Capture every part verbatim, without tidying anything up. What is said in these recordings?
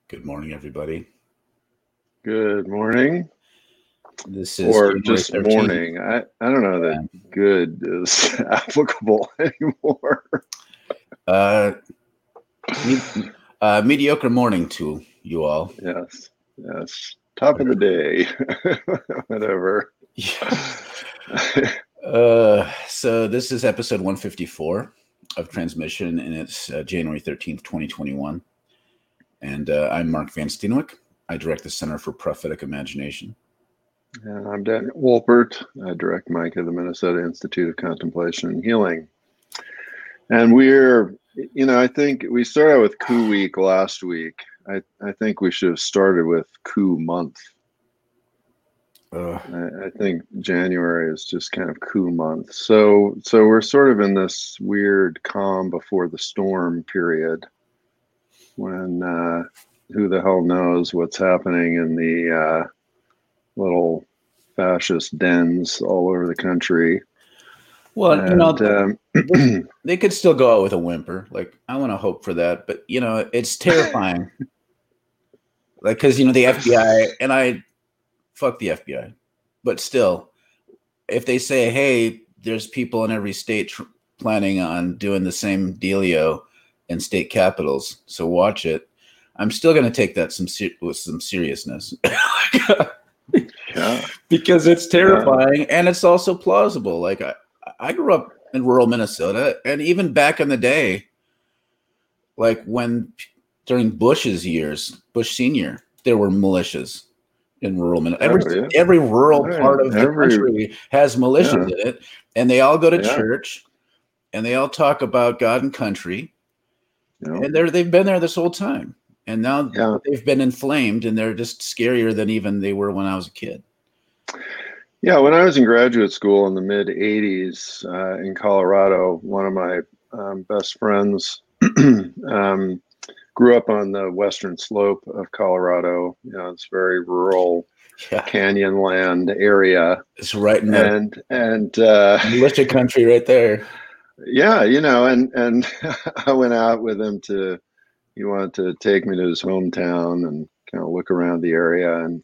Good morning, everybody. Good morning. This is or January just thirteenth. morning. I, I don't know that good is applicable anymore. Uh, me, uh, mediocre morning to you all. Yes, yes. Top of the day, whatever. Uh, so this is episode one fifty-four of Transmission, and it's uh, January thirteenth, twenty twenty-one. And uh, I'm Mark Van Steenwyk. I direct the Center for Prophetic Imagination. And I'm Dan Wolpert. I direct Mike at the Minnesota Institute of Contemplation and Healing. And we're, you know, I think we started with Coup Week last week. I, I think we should have started with Coup Month. Uh, I, I think January is just kind of coup month. So so we're sort of in this weird calm before the storm period when uh, who the hell knows what's happening in the uh, little fascist dens all over the country. well, and, you know, um, they, they could still go out with a whimper. Like, I want to hope for that. But, you know, it's terrifying. Like, because, you know, the F B I, and I, fuck the F B I. But still, if they say, hey, there's people in every state tr- planning on doing the same dealio in state capitals, so watch it, I'm still going to take that some ser- with some seriousness. yeah. Because it's terrifying, yeah. And it's also plausible. Like, I, I grew up in rural Minnesota, and even back in the day, like when during Bush's years, Bush Senior, there were militias in rural Minnesota. Every, oh, yeah. every rural right. part of every, the country has militias yeah. in it, and they all go to yeah. church, and they all talk about God and country, yeah. and they're they've been there this whole time, and now yeah. they've been inflamed, and they're just scarier than even they were when I was a kid. Yeah, when I was in graduate school in the mid eighties uh, in Colorado, one of my um, best friends um, grew up on the western slope of Colorado. You know, it's very rural, yeah. canyon land area. It's right in and the and uh, militia country right there. Yeah, you know, and and I went out with him to. He wanted to take me to his hometown and kind of look around the area, and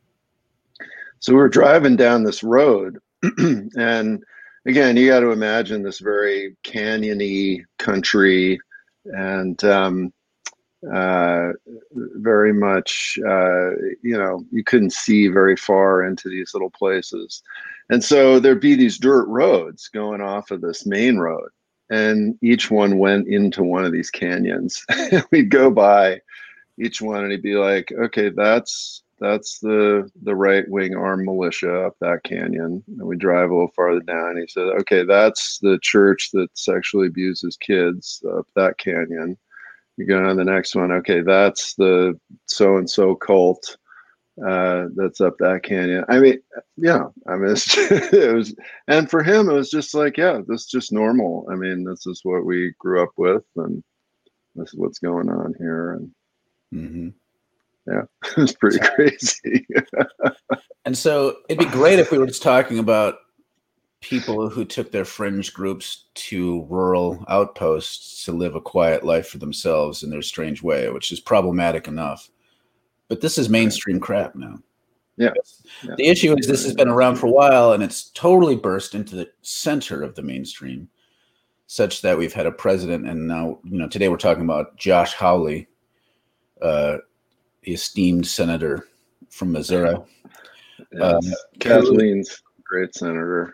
so we were driving down this road, and again, you got to imagine this very canyony country, and um, uh, very much, uh, you know, you couldn't see very far into these little places. And so there'd be these dirt roads going off of this main road, and each one went into one of these canyons. We'd go by each one, and he'd be like, okay, that's that's the the right wing armed militia up that canyon. And we drive a little farther down. And he said, okay, that's the church that sexually abuses kids up that canyon. You go on the next one. Okay, that's the so and so cult uh, that's up that canyon. I mean, yeah, I mean, it's, it was, and for him, it was just like, yeah, this is just normal. I mean, this is what we grew up with, and this is what's going on here. And mm-hmm. yeah, it was pretty so, crazy. And so it'd be great if we were just talking about people who took their fringe groups to rural outposts to live a quiet life for themselves in their strange way, which is problematic enough. But this is mainstream right. crap now. Yeah. yeah. The issue is this has been around for a while, and it's totally burst into the center of the mainstream, such that we've had a president, and now, you know, today we're talking about Josh Hawley, uh, the esteemed senator from Missouri. Yes. Uh, Kathleen's great senator.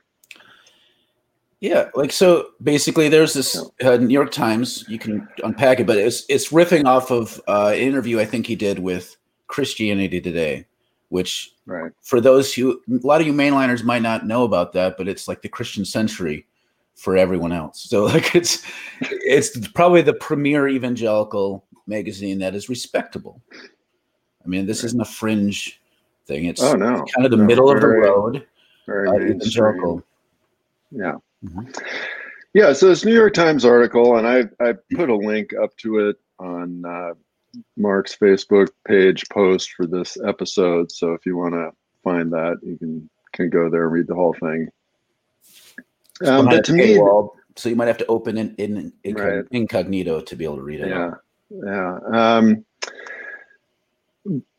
Yeah, like, so basically there's this uh, New York Times, you can unpack it, but it's it's riffing off of uh, an interview I think he did with Christianity Today, which right. for those who, a lot of you mainliners might not know about that, but it's like the Christian Century for everyone else. So like it's it's probably the premier evangelical magazine that is respectable. I mean, this right. isn't a fringe thing. It's, oh, no. it's kind of the no, middle very, of the road. Very uh, mainstream. evangelical. Yeah. Mm-hmm. Yeah. So this New York Times article, and I I put a link up to it on uh, Mark's Facebook page post for this episode. So if you want to find that, you can can go there and read the whole thing. Um, but to me, wall, so you might have to open in, in, in right. incognito to be able to read it. Yeah. All. Yeah. Um,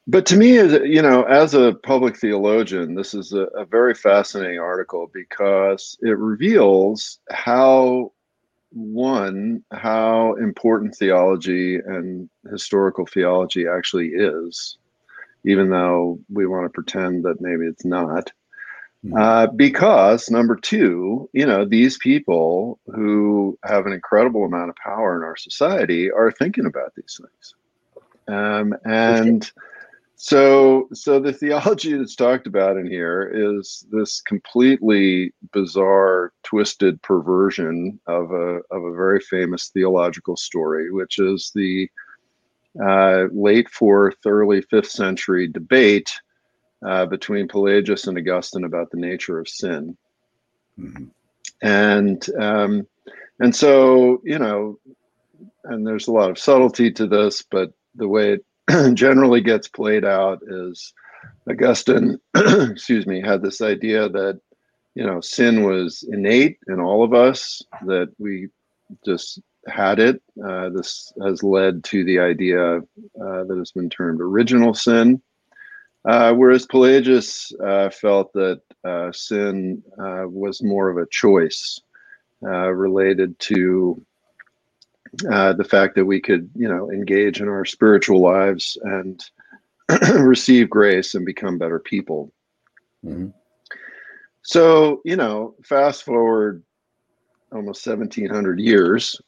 but to me, as you know, as a public theologian, this is a, a very fascinating article because it reveals how one how important theology and historical theology actually is, even though we want to pretend that maybe it's not. Hmm. Uh, because number two, you know, these people who have an incredible amount of power in our society are thinking about these things. Um, For sure. and so, so the theology that's talked about in here is this completely bizarre, twisted perversion of a of a very famous theological story, which is the uh, late fourth, early fifth century debate uh, between Pelagius and Augustine about the nature of sin. Mm-hmm. And um, and so, you know, and there's a lot of subtlety to this, but the way it generally gets played out is Augustine, excuse me, had this idea that, you know, sin was innate in all of us, that we just had it. Uh, this has led to the idea uh, that has been termed original sin. Uh, whereas Pelagius uh, felt that uh, sin uh, was more of a choice uh, related to uh, the fact that we could, you know, engage in our spiritual lives and receive grace and become better people. Mm-hmm. So, you know, fast forward almost seventeen hundred years,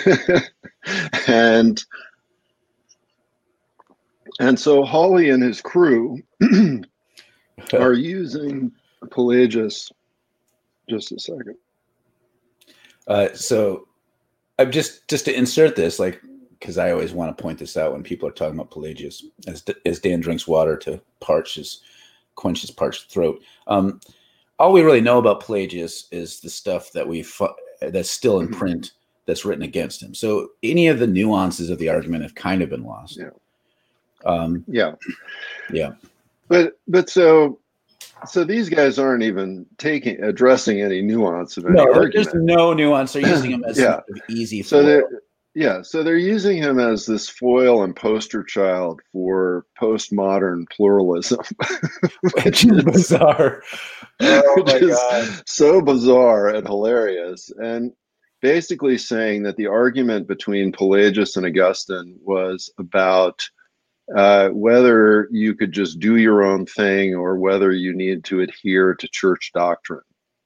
and and so Hawley and his crew are using Pelagius. Just a second. Uh, so I'm just just to insert this, like, because I always want to point this out when people are talking about Pelagius, as as Dan drinks water to parch his quench his parched throat. Um, all we really know about Pelagius is the stuff that we fu- that's still in print that's written against him. So any of the nuances of the argument have kind of been lost. Yeah. Um, yeah. Yeah. But but so so these guys aren't even taking addressing any nuance of any no, argument. There's no nuance. They're using him as yeah. some sort of easy so foil. they're yeah, so they're using him as this foil and poster child for postmodern pluralism, which is bizarre. Oh which my is God. so bizarre and hilarious, and basically saying that the argument between Pelagius and Augustine was about uh, whether you could just do your own thing or whether you need to adhere to church doctrine.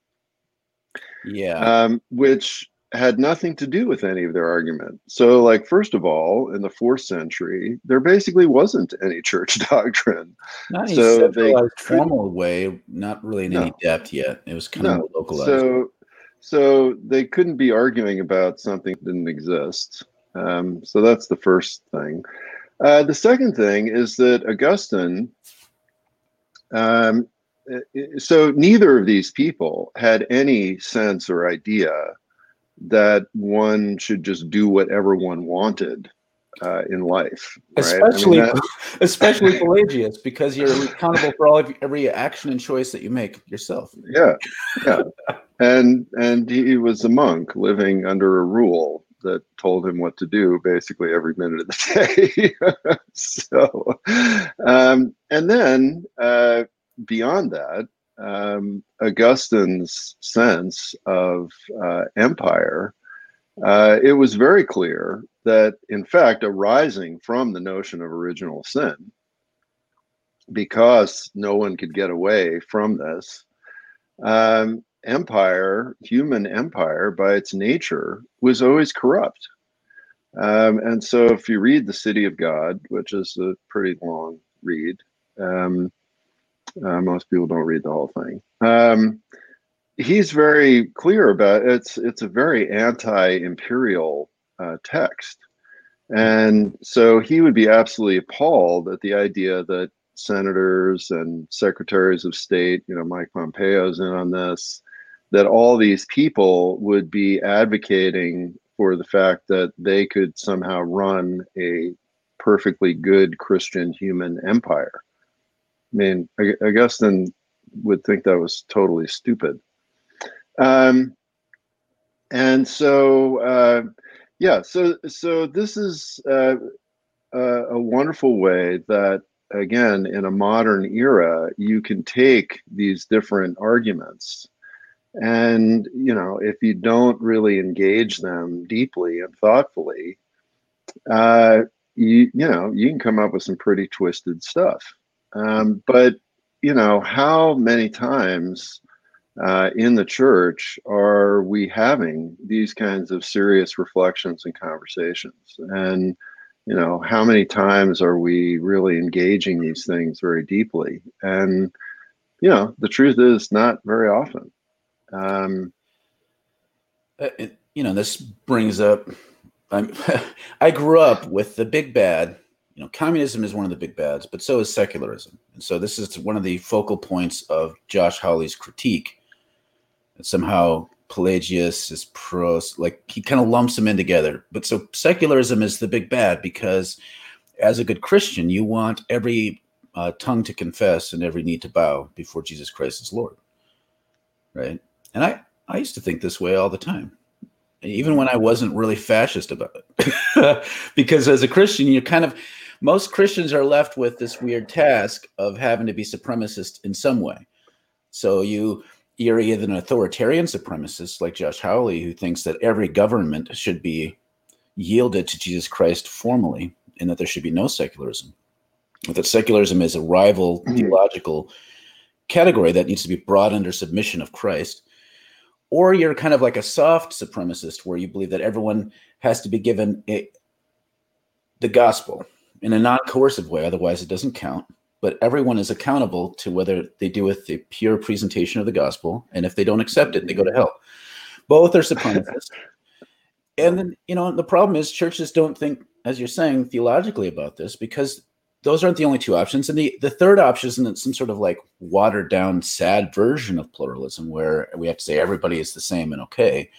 Yeah. Um, which had nothing to do with any of their argument. So, like, first of all, in the fourth century, there basically wasn't any church doctrine. Not any So they centralized, could formal way, not really in no, any depth yet. It was kind of no. more localized. So, so they couldn't be arguing about something that didn't exist. Um, so that's the first thing. Uh, the second thing is that Augustine, um, so neither of these people had any sense or idea that one should just do whatever one wanted uh, in life, right? Especially, I mean, that, especially Pelagius, because you're accountable for all of every action and choice that you make yourself. yeah, yeah, and and he was a monk living under a rule that told him what to do basically every minute of the day. so, um, and then uh, beyond that, um, Augustine's sense of uh, empire. Uh, it was very clear that, in fact, arising from the notion of original sin, because no one could get away from this, um, empire, human empire, by its nature, was always corrupt. Um, and so, if you read The City of God, which is a pretty long read, um, uh, most people don't read the whole thing. Um, he's very clear about it. it's it's a very anti-imperial uh, text, and so he would be absolutely appalled at the idea that senators and secretaries of state, you know, Mike Pompeo's in on this, that all these people would be advocating for the fact that they could somehow run a perfectly good Christian human empire. I mean, Augustine would think that was totally stupid. Um, and so, uh, yeah, so so this is uh, uh, a wonderful way that again, in a modern era, you can take these different arguments, and you know, if you don't really engage them deeply and thoughtfully, uh, you you know, you can come up with some pretty twisted stuff. Um, but you know, how many times uh, in the church are we having these kinds of serious reflections and conversations? And you know, how many times are we really engaging these things very deeply? And you know, the truth is, not very often. Um, Uh, it- you know, this brings up. I'm, I grew up with the big bad. You know, communism is one of the big bads, but so is secularism. And so this is one of the focal points of Josh Hawley's critique. That somehow Pelagius is pro, like he kind of lumps them in together. But so secularism is the big bad because, as a good Christian, you want every uh, tongue to confess and every knee to bow before Jesus Christ is Lord, right? And I, I used to think this way all the time, even when I wasn't really fascist about it. Because as a Christian, you kind of, most Christians are left with this weird task of having to be supremacist in some way. So you, you're either an authoritarian supremacist like Josh Hawley, who thinks that every government should be yielded to Jesus Christ formally and that there should be no secularism. But that secularism is a rival theological category that needs to be brought under submission of Christ. Or you're kind of like a soft supremacist where you believe that everyone has to be given a, the gospel in a non-coercive way, otherwise it doesn't count. But everyone is accountable to whether they do with the pure presentation of the gospel, and if they don't accept it, they go to hell. Both are supremacists. And then, you know, the problem is churches don't think, as you're saying, theologically about this, because those aren't the only two options. And the, the third option is some sort of like watered down, sad version of pluralism where we have to say everybody is the same and okay.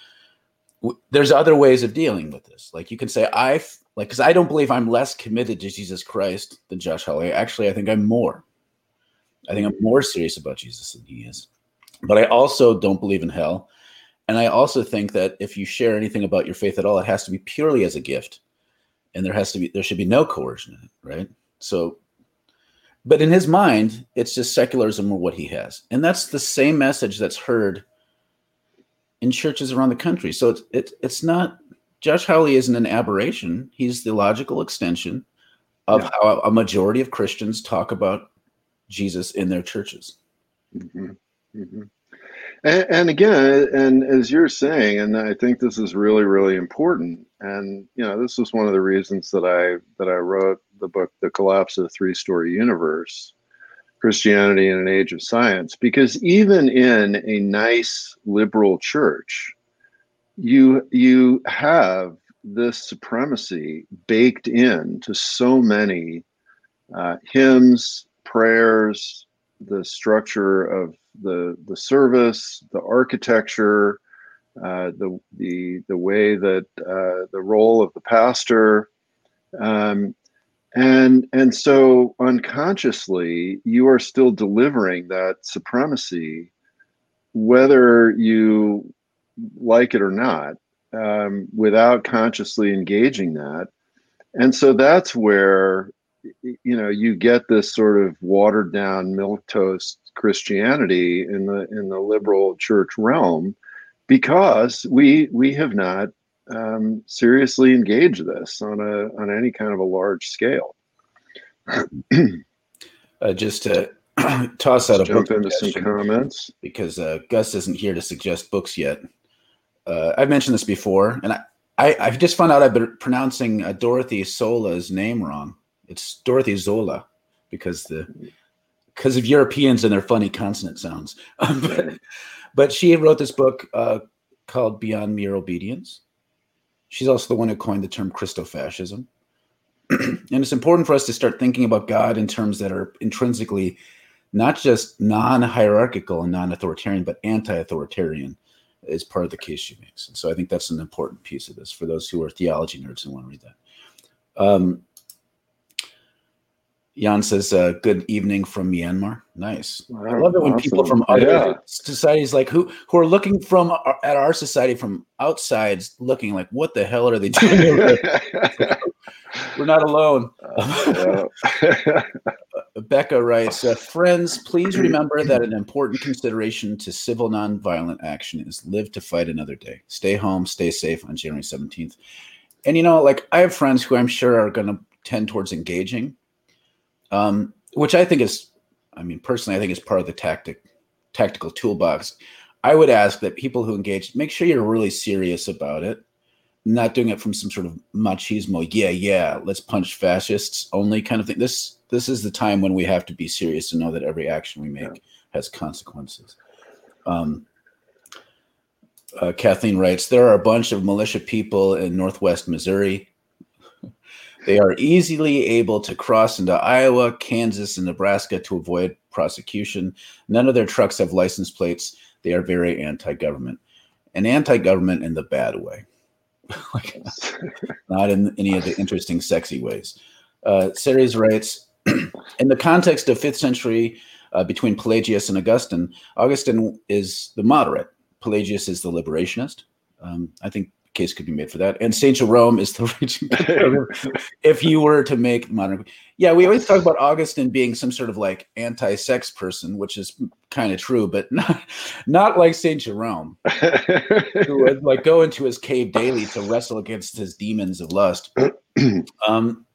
There's other ways of dealing with this. Like you can say, I like, because I don't believe I'm less committed to Jesus Christ than Josh Hawley. Actually, I think I'm more. I think I'm more serious about Jesus than he is. But I also don't believe in hell. And I also think that if you share anything about your faith at all, it has to be purely as a gift. And there has to be, there should be no coercion in it, right? So, but in his mind, it's just secularism or what he has. And that's the same message that's heard in churches around the country. So it's, it, it's not, Josh Hawley isn't an aberration. He's the logical extension of yeah. how a majority of Christians talk about Jesus in their churches. Mm-hmm. Mm-hmm. And, and again, and as you're saying, and I think this is really, really important. And you know, this was one of the reasons that I that I wrote the book, The Collapse of the Three-Story Universe: Christianity in an Age of Science, because even in a nice liberal church, you you have this supremacy baked into so many uh, hymns, prayers, the structure of the the service, the architecture, uh, the the the way that uh, the role of the pastor, um, and and so unconsciously you are still delivering that supremacy, whether you like it or not, um, without consciously engaging that. And so that's where, you know, you get this sort of watered down milquetoast Christianity in the in the liberal church realm, because we we have not um, seriously engaged this on a on any kind of a large scale. uh, just to toss out Let's a jump book into some comments, because uh, Gus isn't here to suggest books yet. Uh, I've mentioned this before, and I, I I've just found out I've been pronouncing uh, Dorothy Sola's name wrong. It's Dorothy Zola because the because of Europeans and their funny consonant sounds. but, but she wrote this book uh, called Beyond Mere Obedience. She's also the one who coined the term Christofascism. And it's important for us to start thinking about God in terms that are intrinsically not just non-hierarchical and non-authoritarian, but anti-authoritarian is part of the case she makes. And so I think that's an important piece of this for those who are theology nerds and want to read that. Um, Jan says, uh, "Good evening from Myanmar." Nice. Wow, I love it when awesome. people from other Yeah. societies, like who who are looking from our, at our society from outside, looking like, "What the hell are they doing?" We're not alone. Uh, yeah. Becca writes, uh, "Friends, please remember that an important consideration to civil nonviolent action is live to fight another day. Stay home, stay safe on January seventeenth." And you know, like I have friends who I'm sure are going to tend towards engaging. Um, which I think is, I mean, personally, I think is part of the tactic, tactical toolbox. I would ask that people who engage, make sure you're really serious about it, not doing it from some sort of machismo, yeah, yeah, let's punch fascists only kind of thing. This this is the time when we have to be serious and know that every action we make yeah. has consequences. Um, uh, Kathleen writes, there are a bunch of militia people in Northwest Missouri. They are easily able to cross into Iowa, Kansas, and Nebraska to avoid prosecution. None of their trucks have license plates. They are very anti-government, and anti-government in the bad way, like, not in any of the interesting, sexy ways. Uh, Ceres writes, in the context of fifth century, uh, between Pelagius and Augustine, Augustine is the moderate. Pelagius is the liberationist. Um, I think case could be made for that. And Saint Jerome is the raging conservative. If you were to make modern, yeah, we always talk about Augustine being some sort of like anti-sex person, which is kind of true, but not not like Saint Jerome, who would like go into his cave daily to wrestle against his demons of lust. Um,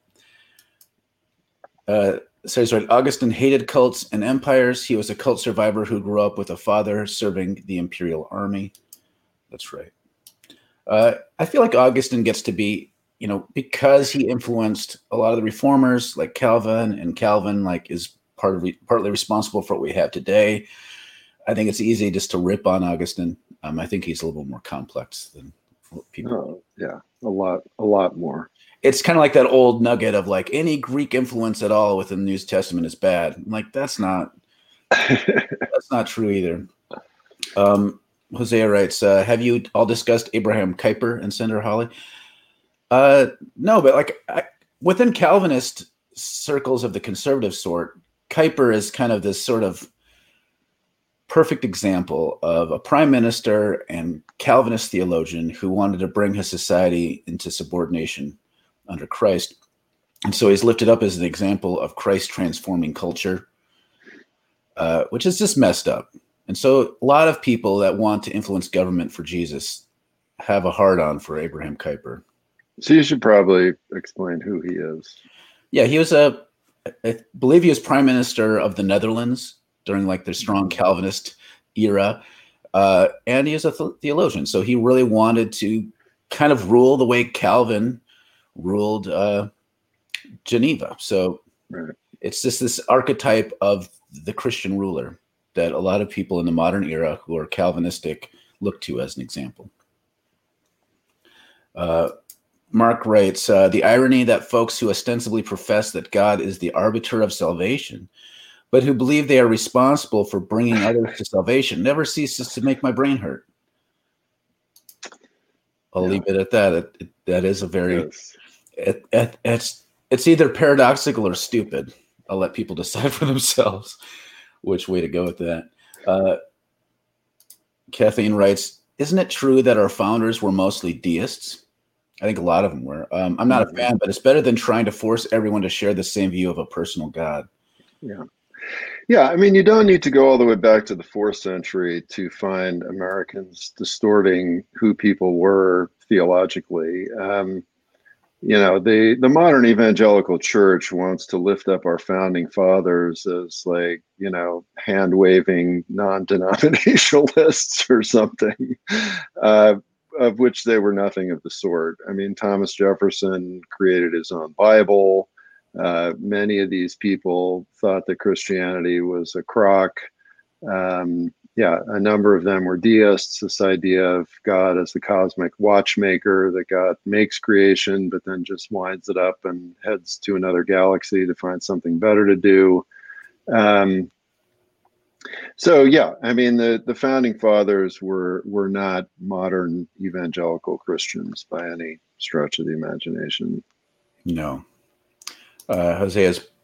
uh, so he's right. Augustine hated cults and empires. He was a cult survivor who grew up with a father serving the imperial army. That's right. Uh, I feel like Augustine gets to be, you know, because he influenced a lot of the reformers like Calvin, and Calvin like is part of re- partly responsible for what we have today. I think it's easy just to rip on Augustine. Um, I think he's a little more complex than people. Oh, yeah, a lot, a lot more. It's kind of like that old nugget of like any Greek influence at all within the New Testament is bad. I'm like that's not that's not true either. Um, Hosea writes, uh, have you all discussed Abraham Kuyper and Senator Hawley? Uh, no, but like I, within Calvinist circles of the conservative sort, Kuyper is kind of this sort of perfect example of a prime minister and Calvinist theologian who wanted to bring his society into subordination under Christ. And so he's lifted up as an example of Christ transforming culture, uh, which is just messed up. And so a lot of people that want to influence government for Jesus have a hard-on for Abraham Kuyper. So you should probably explain who he is. Yeah, he was a, I believe he was prime minister of the Netherlands during like the strong Calvinist era. Uh, and he is a th- theologian. So he really wanted to kind of rule the way Calvin ruled uh, Geneva. So right. It's just this archetype of the Christian ruler that a lot of people in the modern era who are Calvinistic look to as an example. Uh, Mark writes, uh, the irony that folks who ostensibly profess that God is the arbiter of salvation, but who believe they are responsible for bringing others to salvation, never ceases to make my brain hurt. I'll yeah. leave it at that. It, it, that is a very, yes. it, it, it's, it's either paradoxical or stupid. I'll let people decide for themselves which way to go with that. Uh, Kathleen writes, isn't it true that our founders were mostly deists? I think a lot of them were. Um, I'm not a fan, but it's better than trying to force everyone to share the same view of a personal God. Yeah. Yeah. I mean, you don't need to go all the way back to the fourth century to find Americans distorting who people were theologically. Um, you know, the, the modern evangelical church wants to lift up our founding fathers as like, you know, hand waving non-denominationalists or something. Uh, of which they were nothing of the sort. I mean, Thomas Jefferson created his own Bible. Uh, many of these people thought that Christianity was a crock. Um, yeah, a number of them were deists, this idea of God as the cosmic watchmaker, that God makes creation, but then just winds it up and heads to another galaxy to find something better to do. Um, So yeah, I mean the, the founding fathers were were not modern evangelical Christians by any stretch of the imagination. No. Uh, Hosea's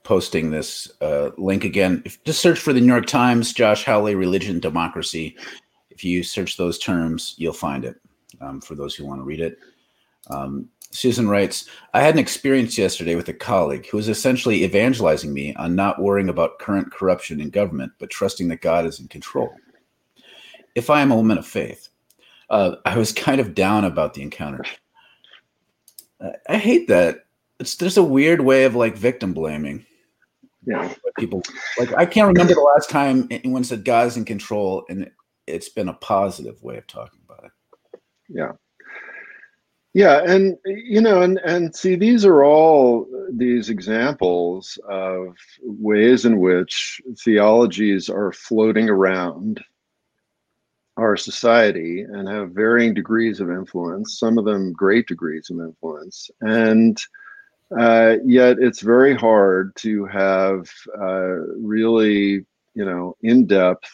posting this uh, link again. If, just search for the New York Times, Josh Hawley, Religion, Democracy. If you search those terms, you'll find it, um, for those who want to read it. Um, Susan writes, I had an experience yesterday with a colleague who was essentially evangelizing me on not worrying about current corruption in government, but trusting that God is in control. If I am a woman of faith, uh, I was kind of down about the encounter. I, I hate that. It's there's a weird way of like victim blaming. Yeah. People like I can't remember the last time anyone said God is in control, and it, it's been a positive way of talking about it. Yeah. Yeah, and you know, and and see, these are all these examples of ways in which theologies are floating around our society and have varying degrees of influence, some of them great degrees of influence. And uh, yet it's very hard to have uh, really, you know, in-depth,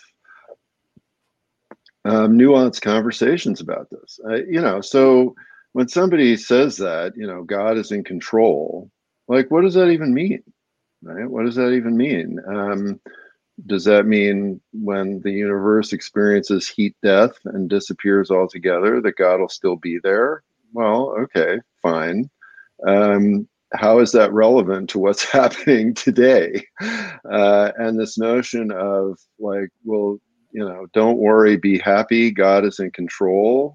um, nuanced conversations about this. Uh, you know, so when somebody says that, you know, God is in control, like, what does that even mean? Right? What does that even mean? Um, Does that mean when the universe experiences heat death and disappears altogether, that God will still be there? Well, okay, fine. Um, how is that relevant to what's happening today? Uh, and this notion of like, well, you know, don't worry, be happy, God is in control.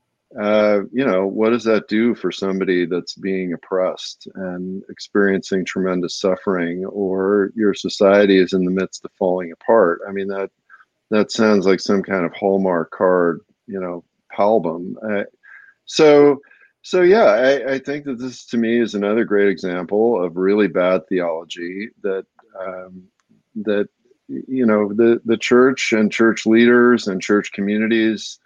Uh, you know, what does that do for somebody that's being oppressed and experiencing tremendous suffering, or your society is in the midst of falling apart? I mean, that that sounds like some kind of Hallmark card, you know, album. Uh, so, so yeah, I, I think that this to me is another great example of really bad theology that um, that you know the the church and church leaders and church communities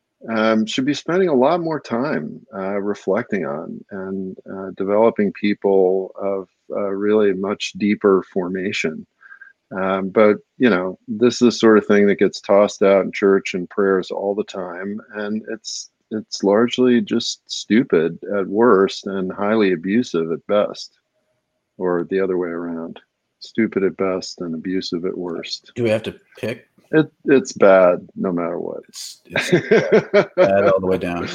um, should be spending a lot more time uh, reflecting on and uh, developing people of uh, really much deeper formation. Um, but, you know, this is the sort of thing that gets tossed out in church and prayers all the time. And it's it's largely just stupid at worst and highly abusive at best, or the other way around. Stupid at best and abusive at worst. Do we have to pick? It, it's bad no matter what. It's, it's bad, bad all the way down.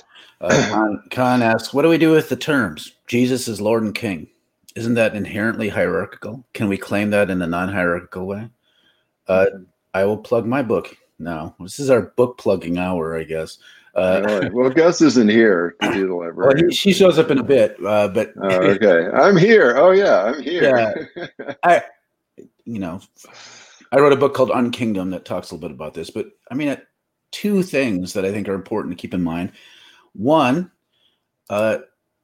Uh, Khan, Khan asks, what do we do with the terms? Jesus is Lord and King. Isn't that inherently hierarchical? Can we claim that in a non-hierarchical way? Uh, I will plug my book now. This is our book plugging hour, I guess. Uh, right. Well, Gus isn't here to do the library. Well, he, she shows up in a bit, uh, but oh, okay, I'm here. Oh yeah, I'm here. Yeah, I, you know, I wrote a book called Unkingdom that talks a little bit about this. But I mean, two things that I think are important to keep in mind. One, uh,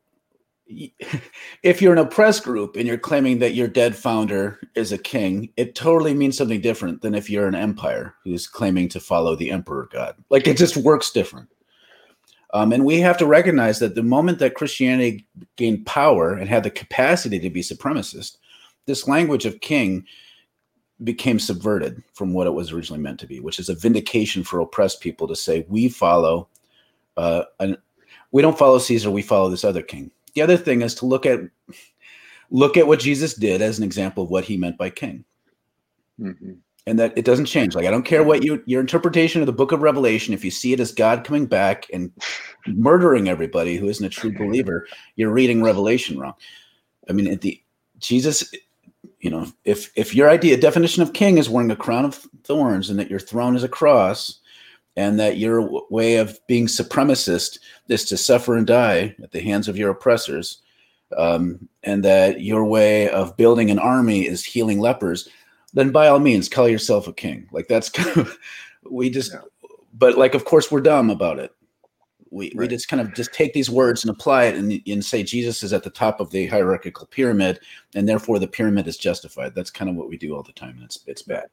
if you're an oppressed group and you're claiming that your dead founder is a king, it totally means something different than if you're an empire who's claiming to follow the emperor god. Like, it just works different. Um, and we have to recognize that the moment that Christianity gained power and had the capacity to be supremacist, this language of king became subverted from what it was originally meant to be, which is a vindication for oppressed people to say, we follow, uh, an, we don't follow Caesar, we follow this other king. The other thing is to look at look at what Jesus did as an example of what he meant by king. Mm-hmm. And that it doesn't change. Like, I don't care what you, your interpretation of the book of Revelation, if you see it as God coming back and murdering everybody who isn't a true believer, you're reading Revelation wrong. I mean, at the Jesus, you know, if if your idea definition of king is wearing a crown of thorns and that your throne is a cross, and that your way of being supremacist is to suffer and die at the hands of your oppressors, um, and that your way of building an army is healing lepers, then by all means, call yourself a king. Like, that's kind of, we just, yeah. But like, of course, we're dumb about it. We right. we just kind of just take these words and apply it and, and say Jesus is at the top of the hierarchical pyramid, and therefore the pyramid is justified. That's kind of what we do all the time, and it's it's bad.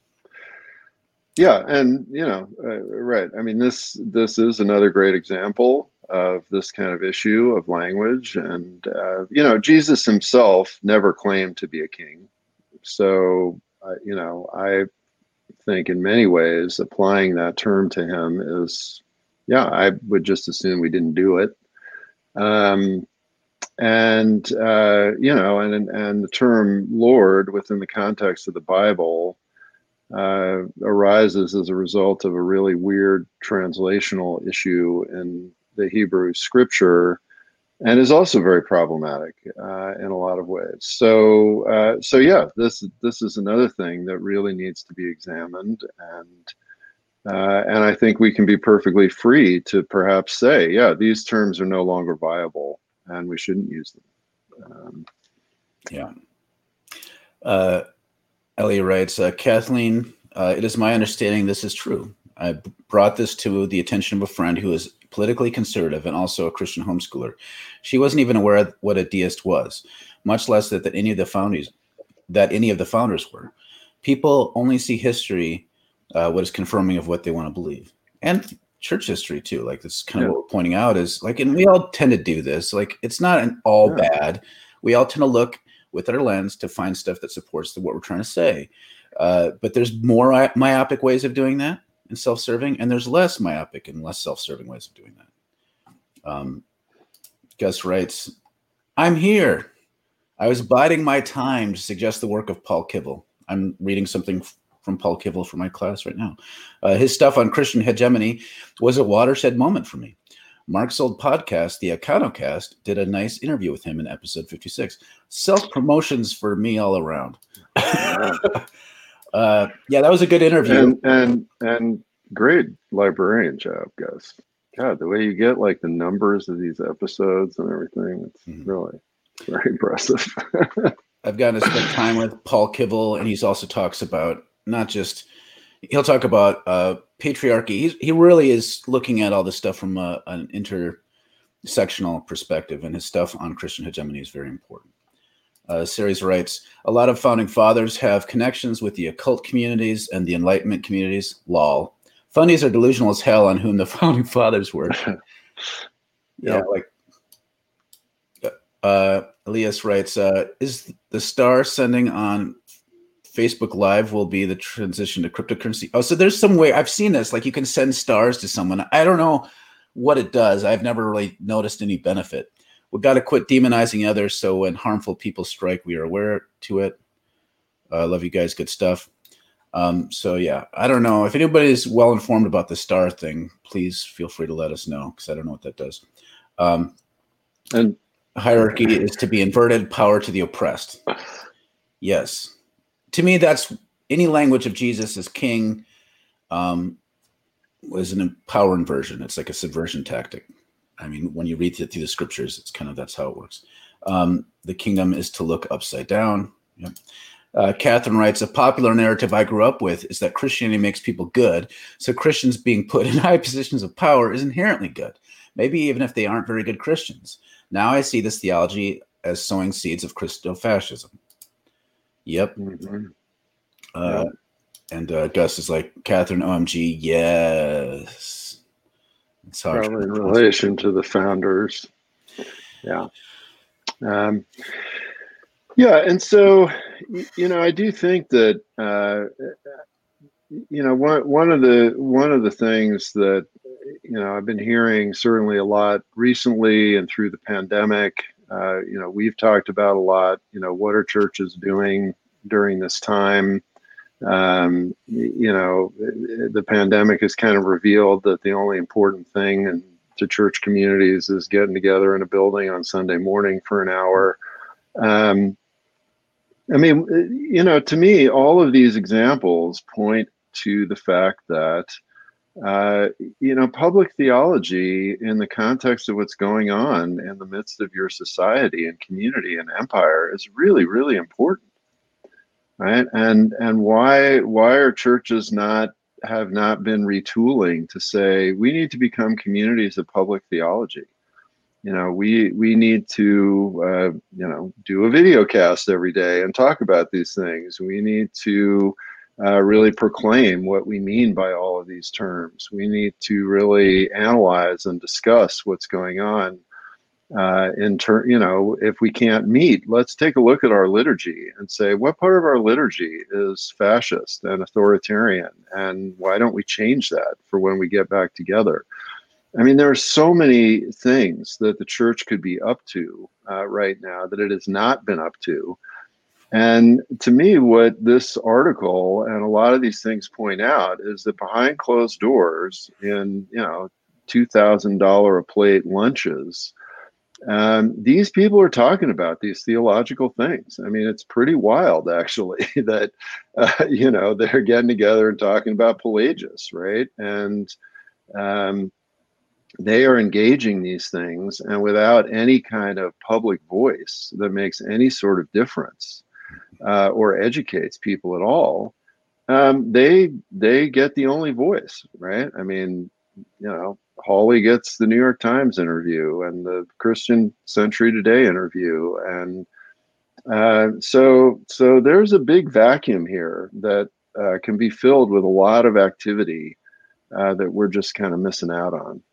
Yeah, and you know, uh, right. I mean, this this is another great example of this kind of issue of language, and uh, you know, Jesus himself never claimed to be a king. So, uh, you know, I think in many ways applying that term to him is, yeah, I would just assume we didn't do it. Um, and uh, you know, and and the term Lord within the context of the Bible uh, arises as a result of a really weird translational issue in the Hebrew Scripture, and is also very problematic uh, in a lot of ways. So, uh, so yeah, this this is another thing that really needs to be examined, and uh, and I think we can be perfectly free to perhaps say, yeah, these terms are no longer viable, and we shouldn't use them. Um, yeah. Uh, Ellie writes, uh, Kathleen, uh, it is my understanding this is true. I b- brought this to the attention of a friend who is politically conservative and also a Christian homeschooler. She wasn't even aware of what a deist was, much less that, that any of the founders that any of the founders were. People only see history, uh, what is confirming of what they want to believe, and church history too. Like this, kind yeah. of what we're pointing out is like, and we all tend to do this. Like it's not an all yeah. bad. We all tend to look with our lens to find stuff that supports the, what we're trying to say. Uh, but there's more myopic ways of doing that and self-serving, and there's less myopic and less self-serving ways of doing that. Um, Gus writes, I'm here. I was biding my time to suggest the work of Paul Kivel. I'm reading something from Paul Kivel for my class right now. Uh, his stuff on Christian hegemony was a watershed moment for me. Mark's old podcast, the Econocast, did a nice interview with him in episode fifty-six. Self-promotions for me all around. uh, yeah, that was a good interview. And and and great librarian job, Gus. God, the way you get like the numbers of these episodes and everything, it's mm-hmm. really very impressive. I've gotten to spend time with Paul Kivel, and he's also talks about not just, he'll talk about uh, patriarchy. He's, he really is looking at all this stuff from a, an intersectional perspective, and his stuff on Christian hegemony is very important. Uh, Ceres writes, a lot of founding fathers have connections with the occult communities and the Enlightenment communities. Lol. Fundies are delusional as hell on whom the founding fathers were. yeah, yep. like uh, Elias writes, uh, is the star sending on Facebook Live will be the transition to cryptocurrency? Oh, so there's some way, I've seen this, like you can send stars to someone. I don't know what it does. I've never really noticed any benefit. We've got to quit demonizing others, so when harmful people strike, we are aware to it. I uh, love you guys. Good stuff. Um, so, yeah, I don't know. If anybody's well-informed about the star thing, please feel free to let us know, because I don't know what that does. Um, and hierarchy is to be inverted, power to the oppressed. Yes. To me, that's any language of Jesus as king um, was a power inversion. It's like a subversion tactic. I mean, when you read through the scriptures, it's kind of, that's how it works. Um, the kingdom is to look upside down. Yep. Uh, Catherine writes, a popular narrative I grew up with is that Christianity makes people good. So Christians being put in high positions of power is inherently good, maybe even if they aren't very good Christians. Now I see this theology as sowing seeds of Christo-fascism. Yep. Mm-hmm. Uh, yep. And uh, Gus is like, Catherine, O M G, yes. It's probably in relation to the founders. Yeah. Um, yeah. And so, you know, I do think that, uh, you know, one, one of the, one of the things that, you know, I've been hearing certainly a lot recently and through the pandemic, uh, you know, we've talked about a lot, you know, what are churches doing during this time? Um, you know, the pandemic has kind of revealed that the only important thing in, to church communities is getting together in a building on Sunday morning for an hour. Um, I mean, you know, to me, all of these examples point to the fact that, uh, you know, public theology in the context of what's going on in the midst of your society and community and empire is really, really important. Right. And and why why are churches not have not been retooling to say we need to become communities of public theology? You know, we we need to uh, you know do a video cast every day and talk about these things. We need to uh, really proclaim what we mean by all of these terms. We need to really analyze and discuss what's going on. Uh, in turn, you know, if we can't meet, let's take a look at our liturgy and say, what part of our liturgy is fascist and authoritarian? And why don't we change that for when we get back together? I mean, there are so many things that the church could be up to uh, right now that it has not been up to. And to me, what this article and a lot of these things point out is that behind closed doors in, you know, two thousand dollars a plate lunches, um, these people are talking about these theological things. I mean, it's pretty wild, actually, that, uh, you know, they're getting together and talking about Pelagius, right? And um, they are engaging these things, and without any kind of public voice that makes any sort of difference uh, or educates people at all, um, they they get the only voice, right? I mean, you know, Hawley gets the New York Times interview and the Christian Century Today interview, and uh, so so there's a big vacuum here that uh, can be filled with a lot of activity uh, that we're just kind of missing out on.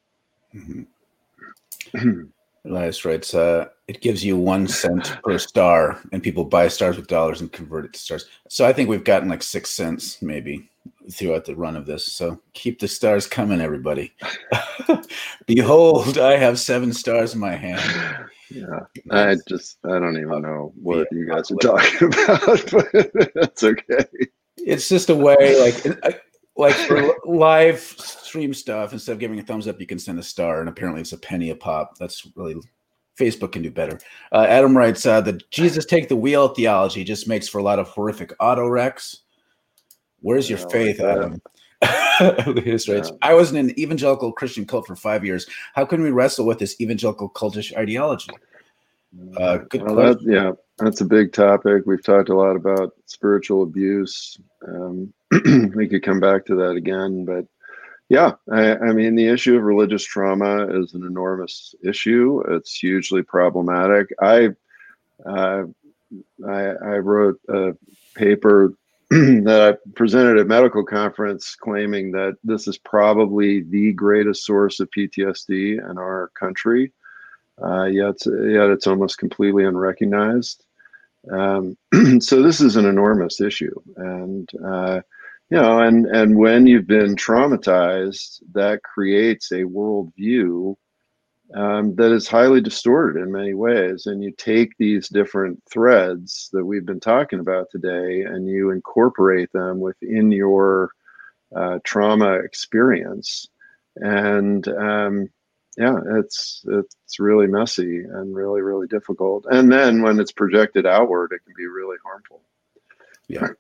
Mm-hmm. Elias writes, uh, it gives you one cent per star, and people buy stars with dollars and convert it to stars. So I think we've gotten like six cents maybe throughout the run of this. So keep the stars coming, everybody. Behold, I have seven stars in my hand. Yeah, I just, I don't even know what yeah, you guys are talking about, but that's okay. It's just a way, like, like for live stream stuff, instead of giving a thumbs up, you can send a star, and apparently it's a penny a pop. That's really, Facebook can do better. Uh, Adam writes, uh, the Jesus take the wheel theology just makes for a lot of horrific auto wrecks. Where's your faith, like Adam? Yeah. I was in an evangelical Christian cult for five years. How can we wrestle with this evangelical cultish ideology? Uh, good well, that, yeah, that's a big topic. We've talked a lot about spiritual abuse. Um, we could come back to that again, but yeah, I, I mean, the issue of religious trauma is an enormous issue. It's hugely problematic. I uh, I, I wrote a paper that I presented at a medical conference claiming that this is probably the greatest source of P T S D in our country. Uh, yet, yet it's almost completely unrecognized. Um, so this is an enormous issue, and uh, you know, and and when you've been traumatized, that creates a worldview um, that is highly distorted in many ways. And you take these different threads that we've been talking about today, and you incorporate them within your uh, trauma experience, and um, yeah, it's it's really messy and really, really difficult. And then when it's projected outward, it can be really harmful. Yeah.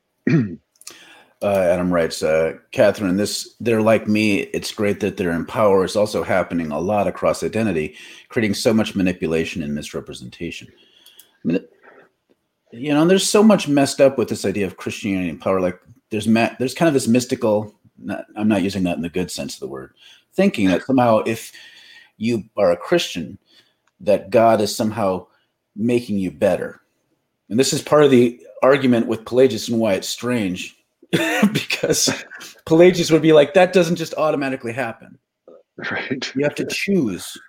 uh, Adam writes, uh, Catherine, this they're like me. It's great that they're in power. It's also happening a lot across identity, creating so much manipulation and misrepresentation. I mean, you know, there's so much messed up with this idea of Christianity and power. Like there's ma- there's kind of this mystical, not, I'm not using that in the good sense of the word, thinking that somehow if you are a Christian, that God is somehow making you better. And this is part of the argument with Pelagius and why it's strange, because Pelagius would be like, that doesn't just automatically happen. Right. You have to choose.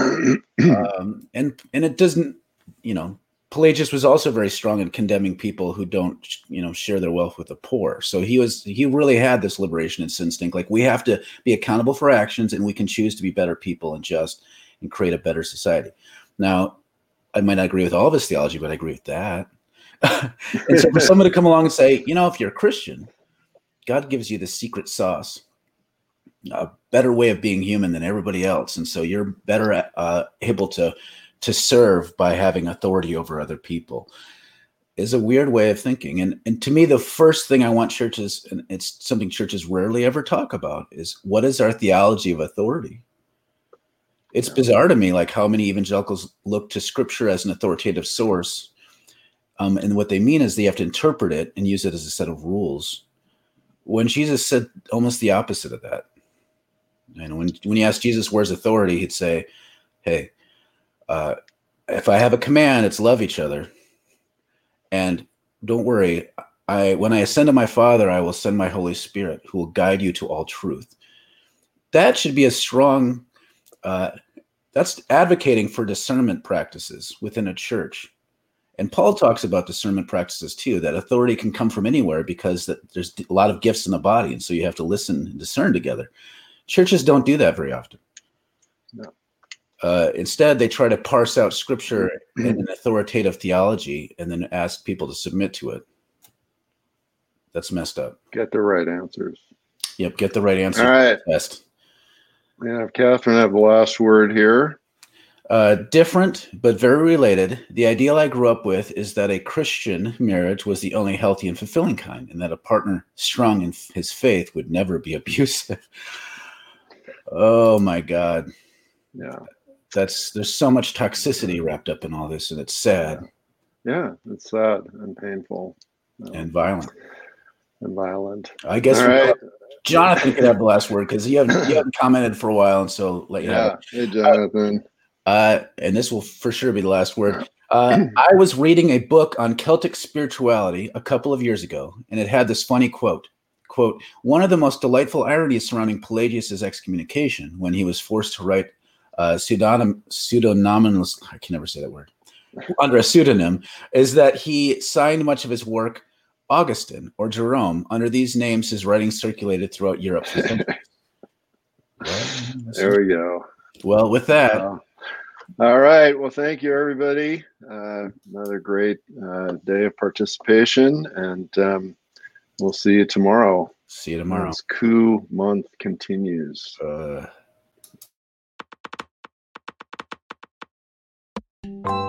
um, and, and it doesn't, you know, Pelagius was also very strong in condemning people who don't, you know, share their wealth with the poor. So he was, he really had this liberation instinct. Like we have to be accountable for actions, and we can choose to be better people and just, and create a better society. Now, I might not agree with all of his theology, but I agree with that. And so for someone to come along and say, you know, if you're a Christian, God gives you the secret sauce, a better way of being human than everybody else. And so you're better uh, able to, to serve by having authority over other people, is a weird way of thinking. And, and to me, the first thing I want churches, and it's something churches rarely ever talk about, is what is our theology of authority? It's yeah. bizarre to me, like how many evangelicals look to scripture as an authoritative source. Um, and what they mean is they have to interpret it and use it as a set of rules, when Jesus said almost the opposite of that. And when, when you ask Jesus, where's authority? He'd say, hey, Uh, if I have a command, it's love each other. And don't worry, I when I ascend to my Father, I will send my Holy Spirit who will guide you to all truth. That should be a strong, uh, that's advocating for discernment practices within a church. And Paul talks about discernment practices too, that authority can come from anywhere because that there's a lot of gifts in the body. And so you have to listen and discern together. Churches don't do that very often. no. Uh, instead, they try to parse out scripture in an authoritative theology and then ask people to submit to it. That's messed up. Get the right answers. Yep, get the right answer. All right. Best. Yeah, Catherine, I have the last word here. Uh, different, but very related. The ideal I grew up with is that a Christian marriage was the only healthy and fulfilling kind, and that a partner strong in his faith would never be abusive. Oh my God. Yeah. That's there's so much toxicity wrapped up in all this, and it's sad. Yeah, it's sad and painful. Um, and violent. And violent. I guess All right. Jonathan could have the last word because you haven't you haven't commented for a while, and so let you yeah. have it. Hey, Jonathan. Uh, uh, and this will for sure be the last word. Uh, I was reading a book on Celtic spirituality a couple of years ago, and it had this funny quote. Quote, one of the most delightful ironies surrounding Pelagius's excommunication when he was forced to write uh, pseudonym, pseudonymous, I can never say that word, under a pseudonym, is that he signed much of his work Augustine or Jerome. Under these names, his writings circulated throughout Europe for centuries. Well, there we go. Well, with that. Uh, all right. Well, thank you, everybody. Uh, another great uh, day of participation, and um, we'll see you tomorrow. See you tomorrow. As coup month continues. Uh...